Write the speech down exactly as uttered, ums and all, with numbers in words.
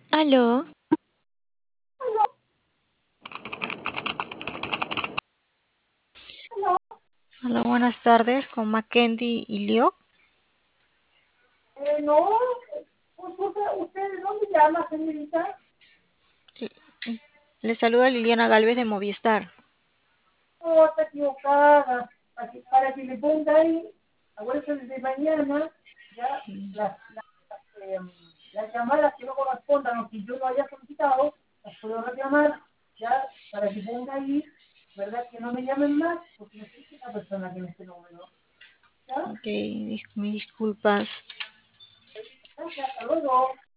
Aló, hola, buenas tardes, con Mackenzie y Leo. Eh, no, pues, usted, ¿usted de dónde llama, señorita? Le saluda Liliana Galvez de Movistar. No, está equivocada. Para que, para que le ponga ahí, acuérdese desde mañana, ya las, las, eh, las llamadas que no correspondan o que yo no haya solicitado, las puedo reclamar, ya, para que ponga ahí, ¿verdad? Que no me llamen más, porque no existe una persona que en este número, ¿ya? Ok, dis- mis disculpas. Gracias, hasta luego.